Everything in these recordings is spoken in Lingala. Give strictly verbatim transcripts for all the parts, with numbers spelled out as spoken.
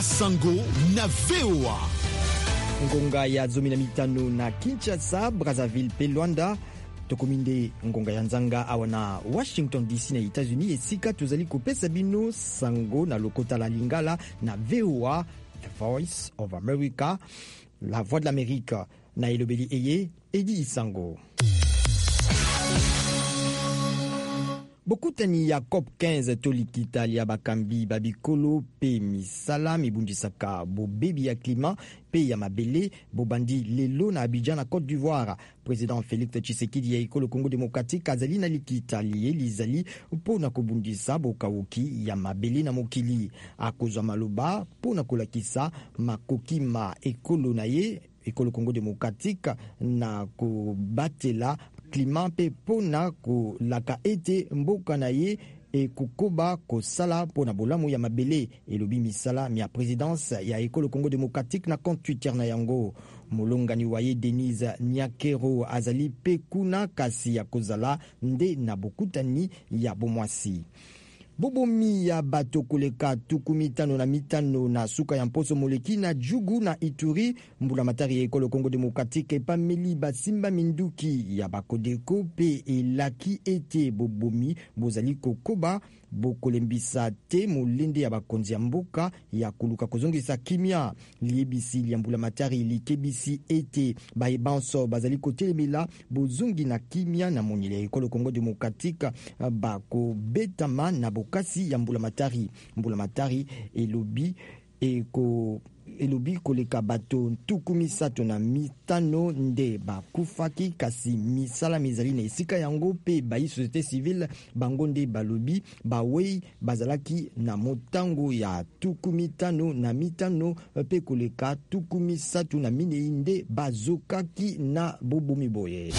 Basango na V O A. Ngonga ya zomi na mitano na Kinshasa, Brazzaville pe Luanda. Tokominde ngonga ya nzanga awa na Washington D C na États-Unis esika tozali kopesa bino sango na lokota la lingala na V O A, The Voice of America, la voix de l'Amérique. Na elobeli eye Edi Isango. Bokutani ya COP quinze tolikita lia bakambi babikolo pe misala mibundisaka bobebi ya klima pe ya mabele bobandi lelo na Abidjan na Côte d'Ivoire. Président Félix Tshisekedi ya ekolo Congo démocratique azali na likita liye lizali mpona kobundisa bokawuki ya mabele na mokili akozwa maloba mpona kolakisa makoki ma ekolo na ye ekolo Congo démocratique na kobatela klima pe pona ko laka ete mboka na ye e kukoba kosala pona bolamu ya mabele elobi misala mia présidence ya ekolo Congo démocratique na compte Twitter na yango. Molongani waye Denise Nyakero azali pe kuna kasi ya kozala nde na bokutani ya bomwasi. Bobomi ya bato koleka tuku mitano na mitano na suka ya mposo moleki na Jugu na Ituri. Mbula matari ya ekolo Congo démocratique epameli basimba minduki ya bakodeko pe elaki ete bobomi bozali kokoba bokolembisa te molende ya bakonzi ya mboka ya koluka kozongisa kimia. Liebisi lia mbula matari likebisi ete baebanso bazali kotelemela bozongi na kimia na monile ya ekolo Congo démocratique bakobetama na kasi ya mbula matari. Mbula matari elobi eko elobi koleka bato tuku misato na mitano nde bakufaki kasi misala mizali na esika yango pe bayi société civile bango nde balobi bawei bazalaki na motango ya tuku mitano na mitano pe koleka tuku misato na minei nde bazokaki na bobomi boye.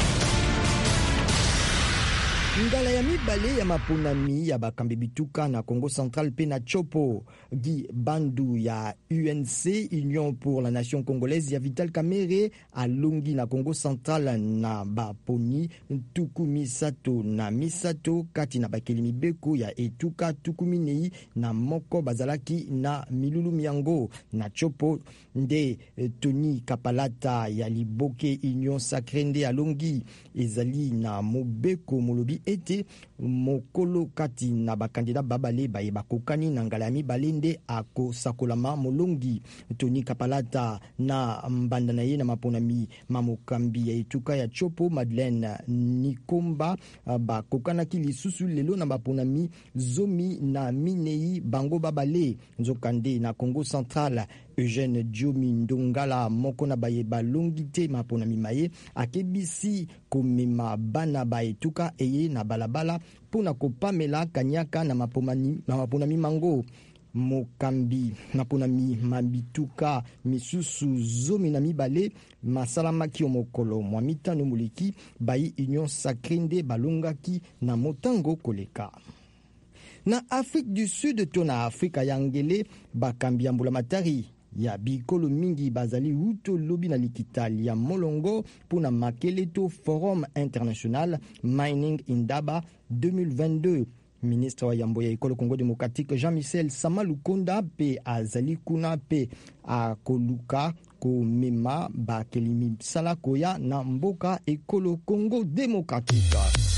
Ngala ya mibale ya maponami ya bakambi bituka na Congo Central pe na Chopo. Guy Bandu ya U N C, Union pour la Nation Congolaise ya Vital Kamerhe alongi na Congo Central na baponi tuku misato na misato kati na bakeli mibeko ya etuka tuku minei na moko bazalaki na milulu miango. Na Chopo nde Tony Kapalata ya Liboke Union Sacrée nde alongi ezali na mobeko molobi ete mokolo kati na bakandida babale baye bakokani na ngala ya mibale nde akosakolama molongi. Tony Kapalata na mbanda na ye na maponami mamokambi ya etuka ya Chopo Madeleine Nikomba bakokanaki lisusu lelo na maponami zomi na minei bango babale. Nzokande na Congo Central Eugène Diomi Ndongala moko na baye balongi te maponami maye akebisi komema bana ba etuka eye na balabala pona kopamela kanyaka na maponami na maponami mango. Mokambi maponami mabituka misusu zomi na mibale masalamaki omokolo mwa mitano moleki bayi Union Sacrée nde balongaki na motango koleka. Na Afrique du Sud to na Afrika ya ngele bakambi ya mbula matari ya bikolo mingi bazali uto lobi na likitali ya molongo pona makele to Forum International Mining Indaba deux mille vingt-deux. Ministre wa yambo ya ekolo Congo démocratique Jean-Michel Sama Lukonda pe azali kuna pe akoluka komema bakelimi sala koya na mboka ekolo Congo démocratique.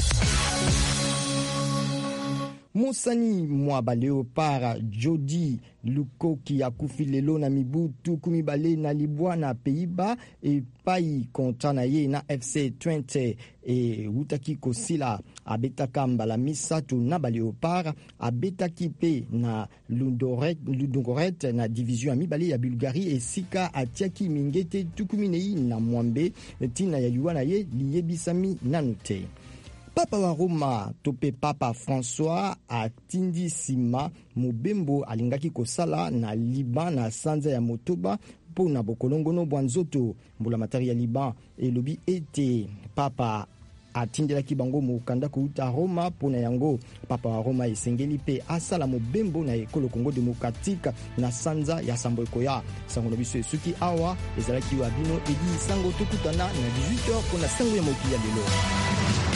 Monsani Mwaba Leopard Jody Lukoki akufi lelo na mibutu kumibale na libwa na Pays-Bas e pai kontra na ye na F C vingt e utaki kosila abetaka mbala misato na ba Leopard abetaki pe na Ludoret Ludogoret na division ya mibale ya Bulgarie esika atiaki mingete tukuminei na mwambe tina ya yuana ye liyebisami nanote. Papa wa Roma tope Papa François atindi sima mobembo alingaki kosala na Liban na sanza ya motoba pona bokolongono bwanzoto. Mbula matari ya Liban elobi ete Papa atindelaki bango mokanda kouta Roma pona yango. Papa wa Roma esengeli pe asala mobembo na ekolo Congo démocratique na sanza ya sambo ekoya. Sango na biso esuki awa ezalaki wa bino Edi Sango tokutana na dix-huit heures pona sango ya mokili ya lelo.